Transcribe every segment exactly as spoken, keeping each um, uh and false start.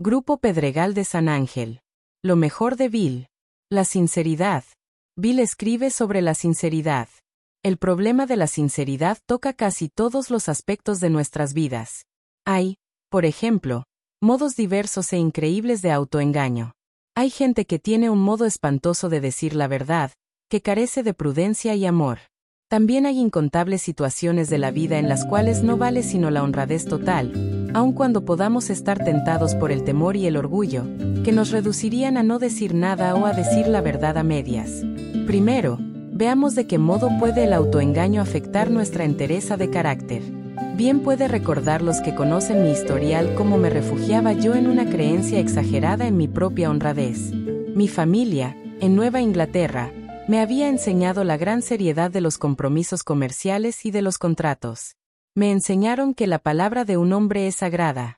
Grupo Pedregal de San Ángel. Lo mejor de Bill. La sinceridad. Bill escribe sobre la sinceridad. El problema de la sinceridad toca casi todos los aspectos de nuestras vidas. Hay, por ejemplo, modos diversos e increíbles de autoengaño. Hay gente que tiene un modo espantoso de decir la verdad, que carece de prudencia y amor. También hay incontables situaciones de la vida en las cuales no vale sino la honradez total, aun cuando podamos estar tentados por el temor y el orgullo, que nos reducirían a no decir nada o a decir la verdad a medias. Primero, veamos de qué modo puede el autoengaño afectar nuestra entereza de carácter. Bien puede recordar los que conocen mi historial cómo me refugiaba yo en una creencia exagerada en mi propia honradez. Mi familia, en Nueva Inglaterra, me había enseñado la gran seriedad de los compromisos comerciales y de los contratos. Me enseñaron que la palabra de un hombre es sagrada.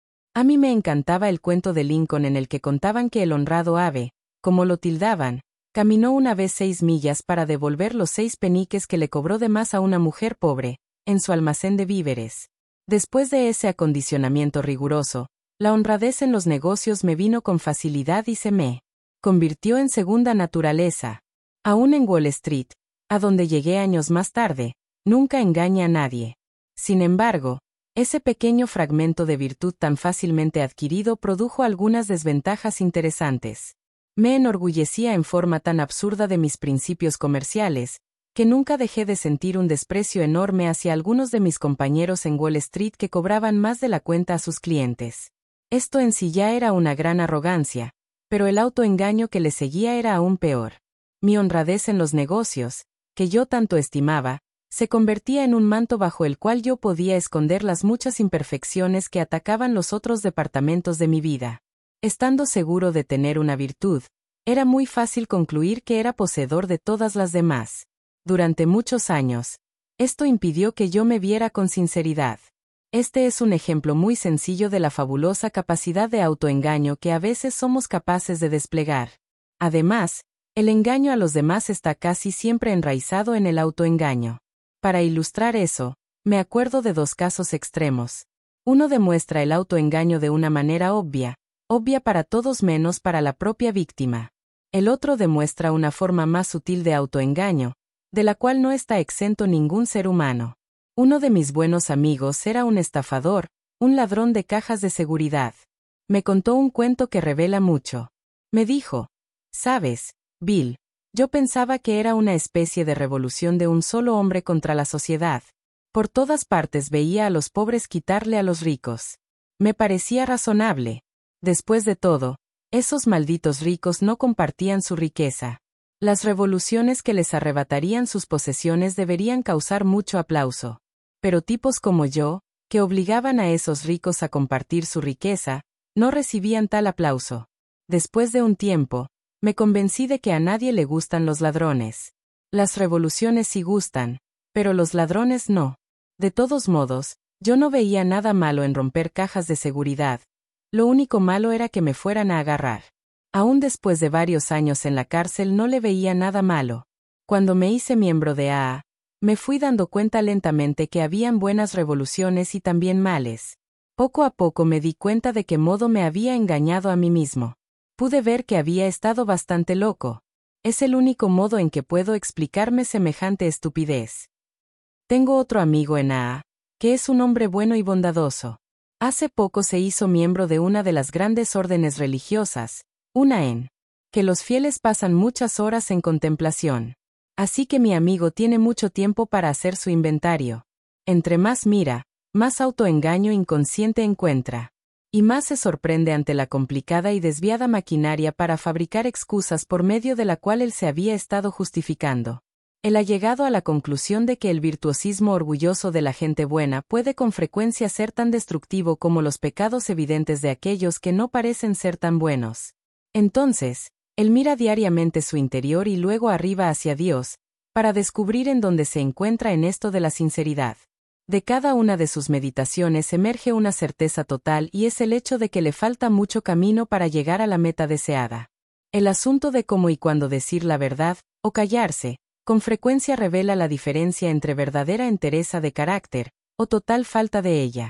A mí me encantaba el cuento de Lincoln en el que contaban que el honrado ave, como lo tildaban, caminó una vez seis millas para devolver los seis peniques que le cobró de más a una mujer pobre, en su almacén de víveres. Después de ese acondicionamiento riguroso, la honradez en los negocios me vino con facilidad y se me convirtió en segunda naturaleza. Aún en Wall Street, a donde llegué años más tarde, nunca engañé a nadie. Sin embargo, ese pequeño fragmento de virtud tan fácilmente adquirido produjo algunas desventajas interesantes. Me enorgullecía en forma tan absurda de mis principios comerciales, que nunca dejé de sentir un desprecio enorme hacia algunos de mis compañeros en Wall Street que cobraban más de la cuenta a sus clientes. Esto en sí ya era una gran arrogancia, pero el autoengaño que le seguía era aún peor. Mi honradez en los negocios, que yo tanto estimaba, se convertía en un manto bajo el cual yo podía esconder las muchas imperfecciones que atacaban los otros departamentos de mi vida. Estando seguro de tener una virtud, era muy fácil concluir que era poseedor de todas las demás. Durante muchos años, esto impidió que yo me viera con sinceridad. Este es un ejemplo muy sencillo de la fabulosa capacidad de autoengaño que a veces somos capaces de desplegar. Además, el engaño a los demás está casi siempre enraizado en el autoengaño. Para ilustrar eso, me acuerdo de dos casos extremos. Uno demuestra el autoengaño de una manera obvia, obvia para todos menos para la propia víctima. El otro demuestra una forma más sutil de autoengaño, de la cual no está exento ningún ser humano. Uno de mis buenos amigos era un estafador, un ladrón de cajas de seguridad. Me contó un cuento que revela mucho. Me dijo, ¿sabes, Bill? Yo pensaba que era una especie de revolución de un solo hombre contra la sociedad. Por todas partes veía a los pobres quitarle a los ricos. Me parecía razonable. Después de todo, esos malditos ricos no compartían su riqueza. Las revoluciones que les arrebatarían sus posesiones deberían causar mucho aplauso. Pero tipos como yo, que obligaban a esos ricos a compartir su riqueza, no recibían tal aplauso. Después de un tiempo, me convencí de que a nadie le gustan los ladrones. Las revoluciones sí gustan, pero los ladrones no. De todos modos, yo no veía nada malo en romper cajas de seguridad. Lo único malo era que me fueran a agarrar. Aún después de varios años en la cárcel no le veía nada malo. Cuando me hice miembro de A A, me fui dando cuenta lentamente que habían buenas revoluciones y también males. Poco a poco me di cuenta de qué modo me había engañado a mí mismo. Pude ver que había estado bastante loco. Es el único modo en que puedo explicarme semejante estupidez. Tengo otro amigo en A A, que es un hombre bueno y bondadoso. Hace poco se hizo miembro de una de las grandes órdenes religiosas, una en que los fieles pasan muchas horas en contemplación. Así que mi amigo tiene mucho tiempo para hacer su inventario. Entre más mira, más autoengaño inconsciente encuentra. Y más se sorprende ante la complicada y desviada maquinaria para fabricar excusas por medio de la cual él se había estado justificando. Él ha llegado a la conclusión de que el virtuosismo orgulloso de la gente buena puede con frecuencia ser tan destructivo como los pecados evidentes de aquellos que no parecen ser tan buenos. Entonces, él mira diariamente su interior y luego arriba hacia Dios, para descubrir en dónde se encuentra en esto de la sinceridad. De cada una de sus meditaciones emerge una certeza total y es el hecho de que le falta mucho camino para llegar a la meta deseada. El asunto de cómo y cuándo decir la verdad, o callarse, con frecuencia revela la diferencia entre verdadera entereza de carácter, o total falta de ella.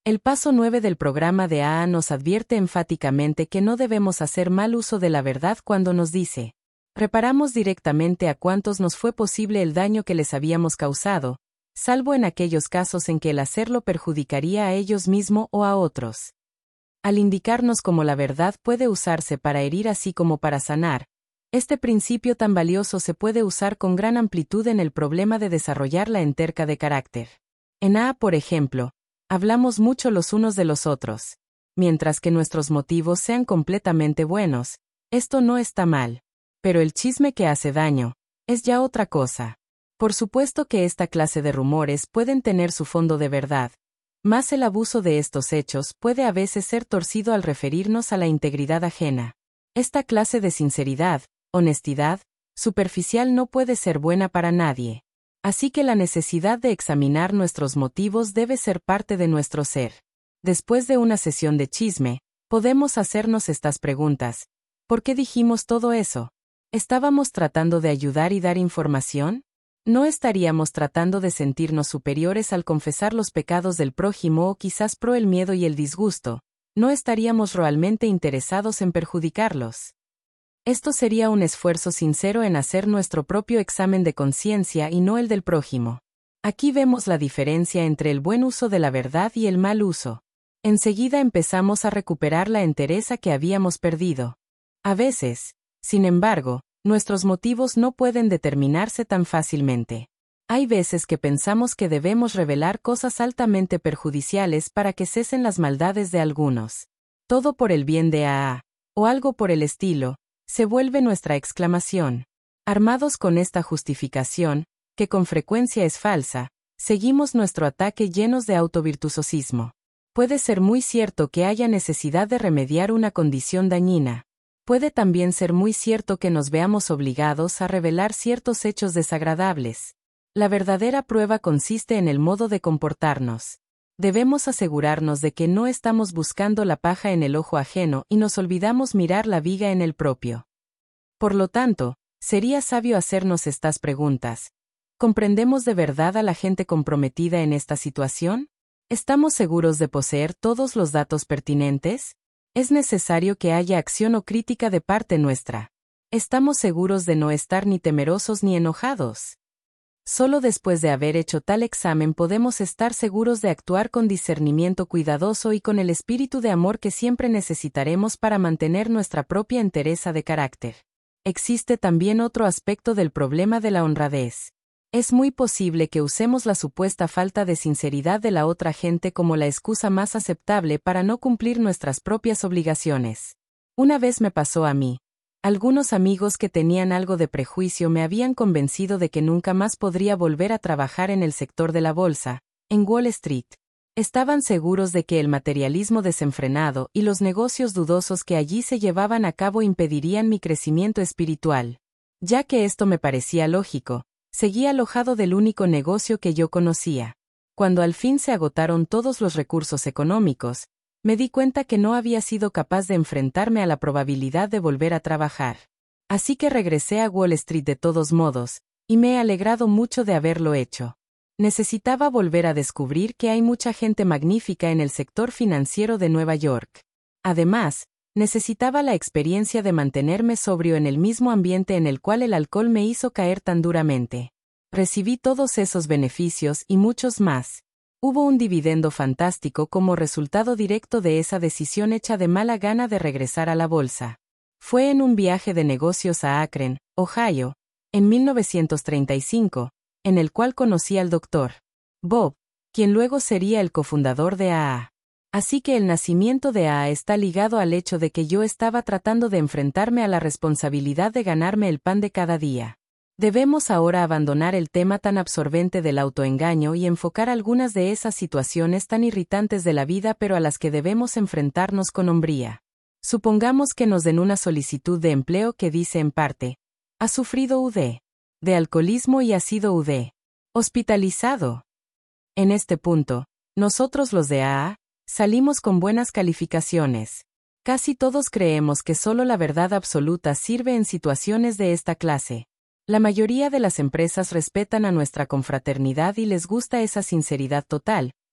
El paso nueve del programa de A A nos advierte enfáticamente que no debemos hacer mal uso de la verdad cuando nos dice: reparamos directamente a cuantos nos fue posible el daño que les habíamos causado, salvo en aquellos casos en que el hacerlo perjudicaría a ellos mismos o a otros. Al indicarnos cómo la verdad puede usarse para herir así como para sanar, este principio tan valioso se puede usar con gran amplitud en el problema de desarrollar la enterca de carácter. En A A, por ejemplo, hablamos mucho los unos de los otros. Mientras que nuestros motivos sean completamente buenos, esto no está mal. Pero el chisme que hace daño es ya otra cosa. Por supuesto que esta clase de rumores pueden tener su fondo de verdad, mas el abuso de estos hechos puede a veces ser torcido al referirnos a la integridad ajena. Esta clase de sinceridad, honestidad, superficial no puede ser buena para nadie. Así que la necesidad de examinar nuestros motivos debe ser parte de nuestro ser. Después de una sesión de chisme, podemos hacernos estas preguntas. ¿Por qué dijimos todo eso? ¿Estábamos tratando de ayudar y dar información? ¿No estaríamos tratando de sentirnos superiores al confesar los pecados del prójimo o quizás pro el miedo y el disgusto? ¿No estaríamos realmente interesados en perjudicarlos? Esto sería un esfuerzo sincero en hacer nuestro propio examen de conciencia y no el del prójimo. Aquí vemos la diferencia entre el buen uso de la verdad y el mal uso. Enseguida empezamos a recuperar la entereza que habíamos perdido. A veces, sin embargo, nuestros motivos no pueden determinarse tan fácilmente. Hay veces que pensamos que debemos revelar cosas altamente perjudiciales para que cesen las maldades de algunos. Todo por el bien de A A, o algo por el estilo, se vuelve nuestra exclamación. Armados con esta justificación, que con frecuencia es falsa, seguimos nuestro ataque llenos de autovirtuosismo. Puede ser muy cierto que haya necesidad de remediar una condición dañina. Puede también ser muy cierto que nos veamos obligados a revelar ciertos hechos desagradables. La verdadera prueba consiste en el modo de comportarnos. Debemos asegurarnos de que no estamos buscando la paja en el ojo ajeno y nos olvidamos mirar la viga en el propio. Por lo tanto, sería sabio hacernos estas preguntas. ¿Comprendemos de verdad a la gente comprometida en esta situación? ¿Estamos seguros de poseer todos los datos pertinentes? ¿Es necesario que haya acción o crítica de parte nuestra? ¿Estamos seguros de no estar ni temerosos ni enojados? Solo después de haber hecho tal examen podemos estar seguros de actuar con discernimiento cuidadoso y con el espíritu de amor que siempre necesitaremos para mantener nuestra propia entereza de carácter. Existe también otro aspecto del problema de la honradez. Es muy posible que usemos la supuesta falta de sinceridad de la otra gente como la excusa más aceptable para no cumplir nuestras propias obligaciones. Una vez me pasó a mí. Algunos amigos que tenían algo de prejuicio me habían convencido de que nunca más podría volver a trabajar en el sector de la bolsa, en Wall Street. Estaban seguros de que el materialismo desenfrenado y los negocios dudosos que allí se llevaban a cabo impedirían mi crecimiento espiritual. Ya que esto me parecía lógico, seguí alojado del único negocio que yo conocía. Cuando al fin se agotaron todos los recursos económicos, me di cuenta que no había sido capaz de enfrentarme a la probabilidad de volver a trabajar. Así que regresé a Wall Street de todos modos, y me he alegrado mucho de haberlo hecho. Necesitaba volver a descubrir que hay mucha gente magnífica en el sector financiero de Nueva York. Además, necesitaba la experiencia de mantenerme sobrio en el mismo ambiente en el cual el alcohol me hizo caer tan duramente. Recibí todos esos beneficios y muchos más. Hubo un dividendo fantástico como resultado directo de esa decisión hecha de mala gana de regresar a la bolsa. Fue en un viaje de negocios a Akron, Ohio, en mil novecientos treinta y cinco, en el cual conocí al doctor Bob, quien luego sería el cofundador de A A. Así que el nacimiento de A A está ligado al hecho de que yo estaba tratando de enfrentarme a la responsabilidad de ganarme el pan de cada día. Debemos ahora abandonar el tema tan absorbente del autoengaño y enfocar algunas de esas situaciones tan irritantes de la vida pero a las que debemos enfrentarnos con hombría. Supongamos que nos den una solicitud de empleo que dice en parte: ha sufrido U D de alcoholismo y ha sido U D hospitalizado. En este punto, nosotros los de A A, salimos con buenas calificaciones. Casi todos creemos que solo la verdad absoluta sirve en situaciones de esta clase. La mayoría de las empresas respetan a nuestra confraternidad y les gusta esa sinceridad total,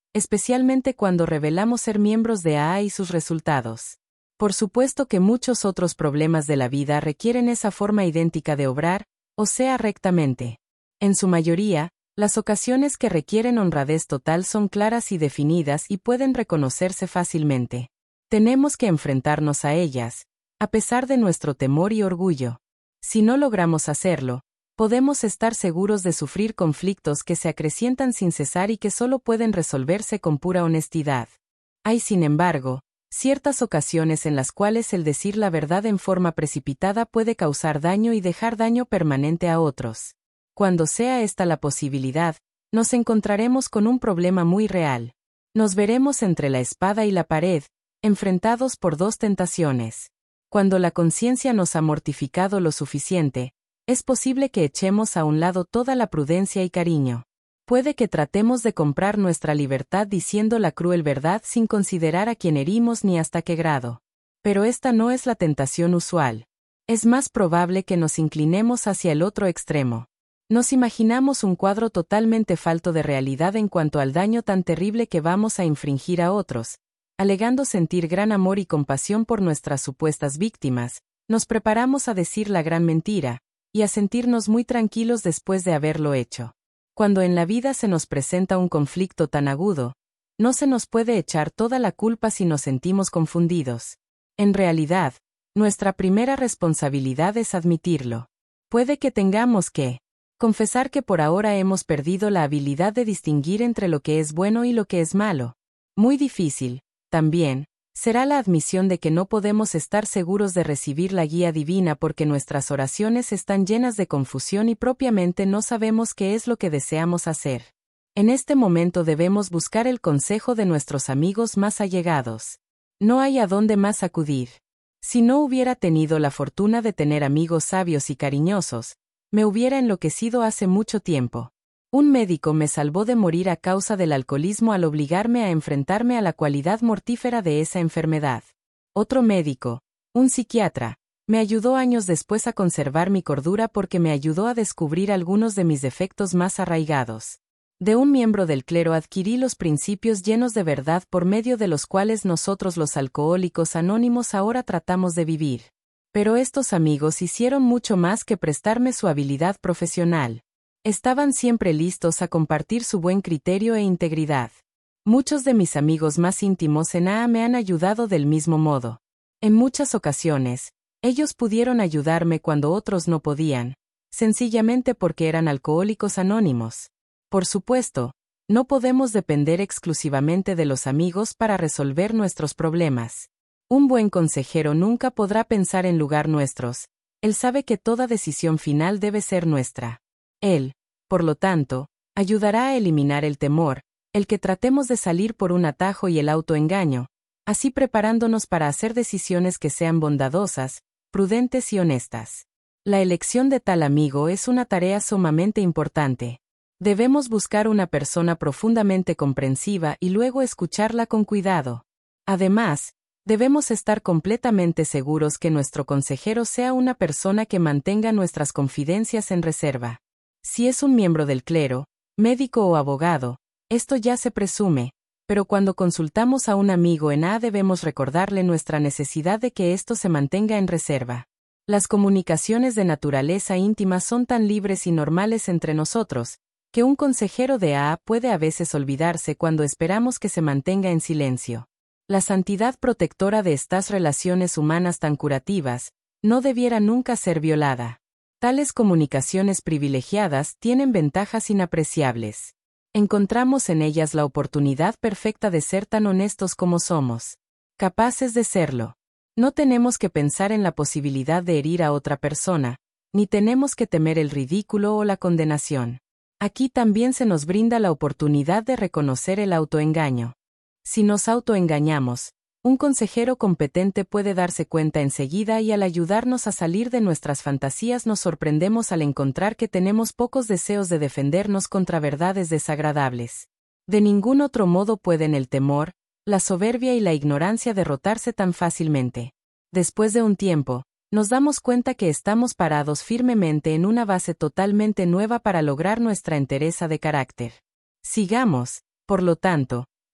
especialmente cuando revelamos ser miembros de A A y sus resultados. Por supuesto que muchos otros problemas de la vida requieren esa forma idéntica de obrar, o sea, rectamente. En su mayoría, las ocasiones que requieren honradez total son claras y definidas y pueden reconocerse fácilmente. Tenemos que enfrentarnos a ellas, a pesar de nuestro temor y orgullo. Si no logramos hacerlo, podemos estar seguros de sufrir conflictos que se acrecientan sin cesar y que solo pueden resolverse con pura honestidad. Hay, sin embargo, ciertas ocasiones en las cuales el decir la verdad en forma precipitada puede causar daño y dejar daño permanente a otros. Cuando sea esta la posibilidad, nos encontraremos con un problema muy real. Nos veremos entre la espada y la pared, enfrentados por dos tentaciones. Cuando la conciencia nos ha mortificado lo suficiente, es posible que echemos a un lado toda la prudencia y cariño. Puede que tratemos de comprar nuestra libertad diciendo la cruel verdad sin considerar a quién herimos ni hasta qué grado. Pero esta no es la tentación usual. Es más probable que nos inclinemos hacia el otro extremo. Nos imaginamos un cuadro totalmente falto de realidad en cuanto al daño tan terrible que vamos a infringir a otros. Alegando sentir gran amor y compasión por nuestras supuestas víctimas, nos preparamos a decir la gran mentira, y a sentirnos muy tranquilos después de haberlo hecho. Cuando en la vida se nos presenta un conflicto tan agudo, no se nos puede echar toda la culpa si nos sentimos confundidos. En realidad, nuestra primera responsabilidad es admitirlo. Puede que tengamos que confesar que por ahora hemos perdido la habilidad de distinguir entre lo que es bueno y lo que es malo. Muy difícil, también, será la admisión de que no podemos estar seguros de recibir la guía divina porque nuestras oraciones están llenas de confusión y propiamente no sabemos qué es lo que deseamos hacer. En este momento debemos buscar el consejo de nuestros amigos más allegados. No hay a dónde más acudir. Si no hubiera tenido la fortuna de tener amigos sabios y cariñosos, me hubiera enloquecido hace mucho tiempo. Un médico me salvó de morir a causa del alcoholismo al obligarme a enfrentarme a la cualidad mortífera de esa enfermedad. Otro médico, un psiquiatra, me ayudó años después a conservar mi cordura porque me ayudó a descubrir algunos de mis defectos más arraigados. De un miembro del clero adquirí los principios llenos de verdad por medio de los cuales nosotros los alcohólicos anónimos ahora tratamos de vivir. Pero estos amigos hicieron mucho más que prestarme su habilidad profesional. Estaban siempre listos a compartir su buen criterio e integridad. Muchos de mis amigos más íntimos en A A me han ayudado del mismo modo. En muchas ocasiones, ellos pudieron ayudarme cuando otros no podían, sencillamente porque eran alcohólicos anónimos. Por supuesto, no podemos depender exclusivamente de los amigos para resolver nuestros problemas. Un buen consejero nunca podrá pensar en lugar nuestros. Él sabe que toda decisión final debe ser nuestra. Él, por lo tanto, ayudará a eliminar el temor, el que tratemos de salir por un atajo y el autoengaño, así preparándonos para hacer decisiones que sean bondadosas, prudentes y honestas. La elección de tal amigo es una tarea sumamente importante. Debemos buscar una persona profundamente comprensiva y luego escucharla con cuidado. Además, debemos estar completamente seguros que nuestro consejero sea una persona que mantenga nuestras confidencias en reserva. Si es un miembro del clero, médico o abogado, esto ya se presume, pero cuando consultamos a un amigo en A A debemos recordarle nuestra necesidad de que esto se mantenga en reserva. Las comunicaciones de naturaleza íntima son tan libres y normales entre nosotros, que un consejero de A A puede a veces olvidarse cuando esperamos que se mantenga en silencio. La santidad protectora de estas relaciones humanas tan curativas, no debiera nunca ser violada. Tales comunicaciones privilegiadas tienen ventajas inapreciables. Encontramos en ellas la oportunidad perfecta de ser tan honestos como somos capaces de serlo. No tenemos que pensar en la posibilidad de herir a otra persona, ni tenemos que temer el ridículo o la condenación. Aquí también se nos brinda la oportunidad de reconocer el autoengaño. Si nos autoengañamos, un consejero competente puede darse cuenta enseguida y al ayudarnos a salir de nuestras fantasías nos sorprendemos al encontrar que tenemos pocos deseos de defendernos contra verdades desagradables. De ningún otro modo pueden el temor, la soberbia y la ignorancia derrotarse tan fácilmente. Después de un tiempo, nos damos cuenta que estamos parados firmemente en una base totalmente nueva para lograr nuestra entereza de carácter. Sigamos, por lo tanto,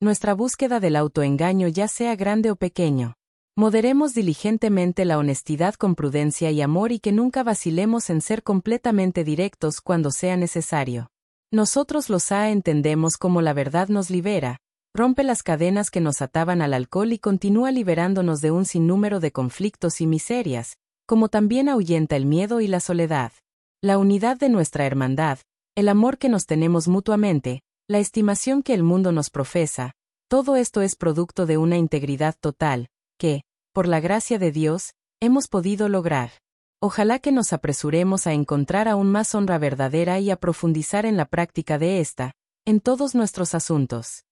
nuestra búsqueda del autoengaño ya sea grande o pequeño. Moderemos diligentemente la honestidad con prudencia y amor y que nunca vacilemos en ser completamente directos cuando sea necesario. Nosotros los A entendemos cómo la verdad nos libera, rompe las cadenas que nos ataban al alcohol y continúa liberándonos de un sinnúmero de conflictos y miserias, como también ahuyenta el miedo y la soledad. La unidad de nuestra hermandad, el amor que nos tenemos mutuamente, la estimación que el mundo nos profesa, todo esto es producto de una integridad total, que, por la gracia de Dios, hemos podido lograr. Ojalá que nos apresuremos a encontrar aún más honra verdadera y a profundizar en la práctica de esta, en todos nuestros asuntos.